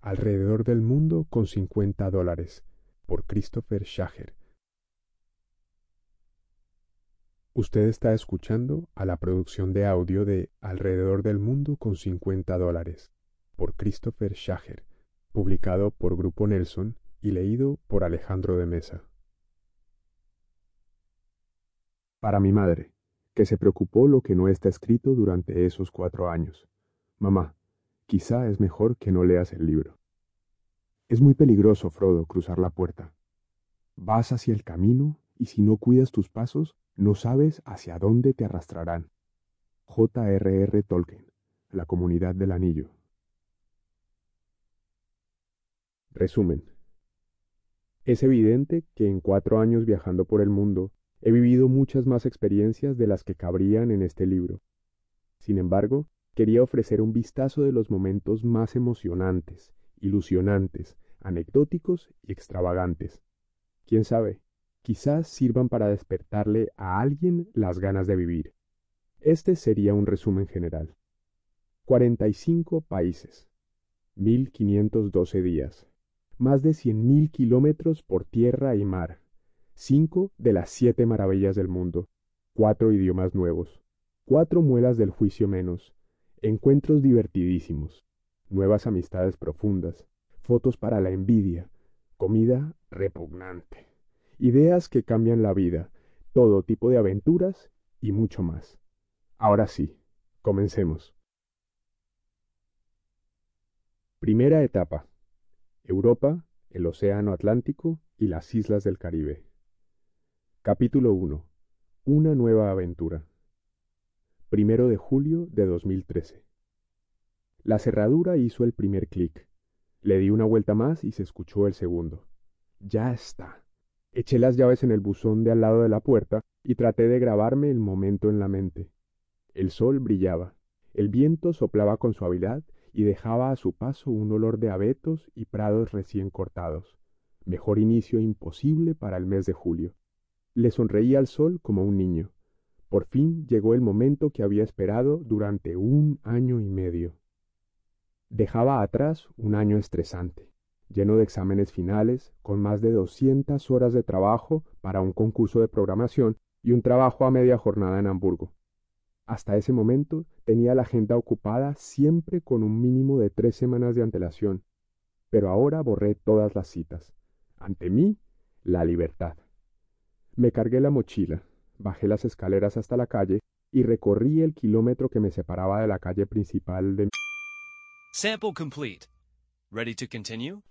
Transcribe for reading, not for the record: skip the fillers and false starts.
Alrededor del mundo con $50, por Christopher Schager. Usted está escuchando a la producción de audio de Alrededor del mundo con $50, por Christopher Schager, publicado por Grupo Nelson y leído por Alejandro de Mesa. Para mi madre, que se preocupó lo que no está escrito durante esos 4 años. Mamá, quizá es mejor que no leas el libro. Es muy peligroso, Frodo, cruzar la puerta. Vas hacia el camino y si no cuidas tus pasos, no sabes hacia dónde te arrastrarán. J.R.R. Tolkien, La Comunidad del Anillo. Resumen. Es evidente que en 4 años viajando por el mundo, he vivido muchas más experiencias de las que cabrían en este libro. Sin embargo, quería ofrecer un vistazo de los momentos más emocionantes, ilusionantes, anecdóticos y extravagantes. Quién sabe, quizás sirvan para despertarle a alguien las ganas de vivir. Este sería un resumen general. 45 países, 1512 días, más de 100.000 kilómetros por tierra y mar, 5 de las 7 maravillas del mundo, 4 idiomas nuevos, 4 muelas del juicio menos, encuentros divertidísimos, nuevas amistades profundas, fotos para la envidia, comida repugnante, ideas que cambian la vida, todo tipo de aventuras y mucho más. Ahora sí, comencemos. Primera etapa. Europa, el Océano Atlántico y las islas del Caribe. Capítulo 1. Una nueva aventura. 1 de julio de 2013. La cerradura hizo el primer clic. Le di una vuelta más y se escuchó el segundo. Ya está. Eché las llaves en el buzón de al lado de la puerta y traté de grabarme el momento en la mente. El sol brillaba, el viento soplaba con suavidad y dejaba a su paso un olor de abetos y prados recién cortados. Mejor inicio imposible para el mes de julio. Le sonreí al sol como un niño. Por fin llegó el momento que había esperado durante 1 año y medio. Dejaba atrás un año estresante, lleno de exámenes finales, con más de 200 horas de trabajo para un concurso de programación y un trabajo a media jornada en Hamburgo. Hasta ese momento tenía la agenda ocupada siempre con un mínimo de 3 semanas de antelación, pero ahora borré todas las citas. Ante mí, la libertad. Me cargué la mochila, bajé las escaleras hasta la calle y recorrí el kilómetro que me separaba de la calle principal de... Sample complete. Ready to continue?